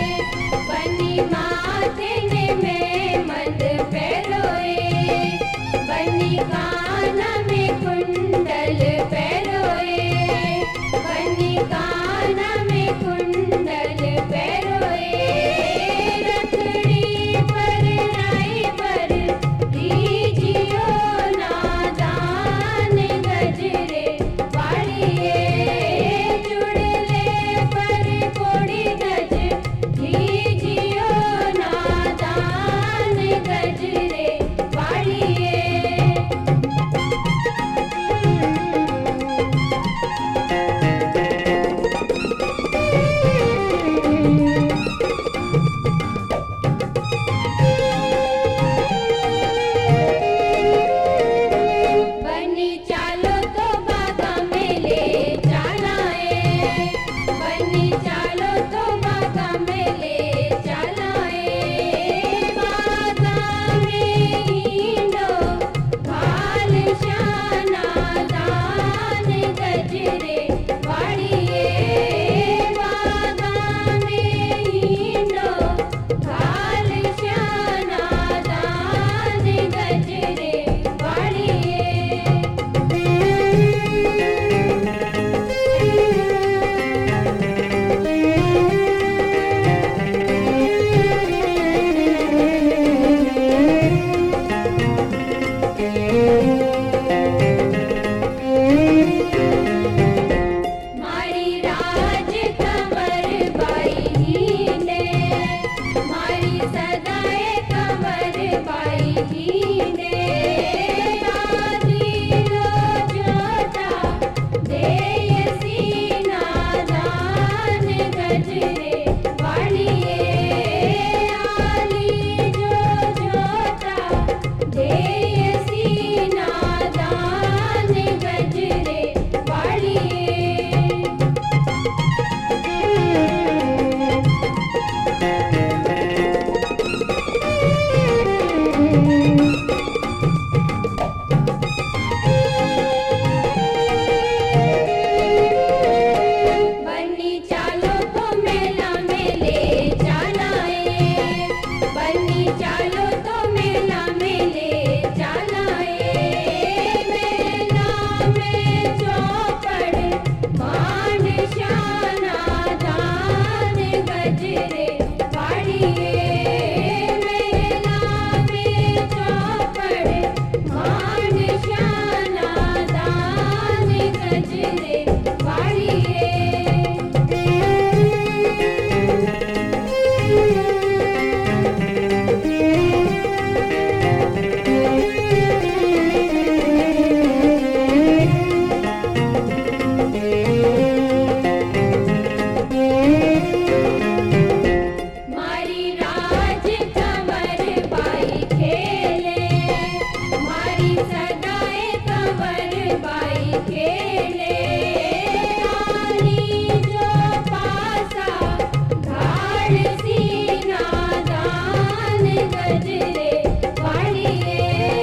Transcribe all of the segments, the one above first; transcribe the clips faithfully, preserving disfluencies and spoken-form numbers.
बनी माथे में मद पैरोए बनी कान में कुंडल पैरोए बनी कान में कुंडल पैरोए रखड़ी पर राई पर दीजियो नादान गजरे वाड़िए जुड़ले पर कोड़ी गज दीजियो नादान गजरे वाड़िए बनी चालो तो बागा में ले चलाए बनी चालो तो बागा में ले चलाए बागा में हींडो भाल शाना दान गजरे वाड़िए बागा में हींडो भाल शाना दान गजरे वाड़िए मारी राज कंवर बाई हीने मारी सदाए कंवर बाई हीने आदि लो जोता देय सीना दान गजरे वाड़िए आली जो जोता देय सीना दान गजरे वाड़िए बनी चालो तो मेला में ले चलाए बनी चालो तो मेला में ले चलाए मेला में चौपड़ मान शाना दान गजरे वाड़िए मेला में चौपड़ मान शाना दान गजरे वाड़िए मारी राज कंवर बाई खेले मारी सदाए कंवर बाई खेले आली जो पासा घाड़ सीना दान गजरे वाड़िए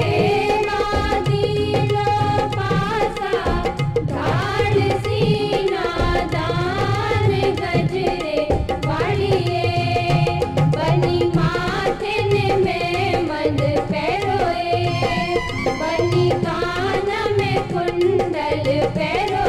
मादी लो पासा घाड़ सीना दान गजरे वाड़िए बनी माथे में मद पैरोए बनी कान में कुंडल पैरोए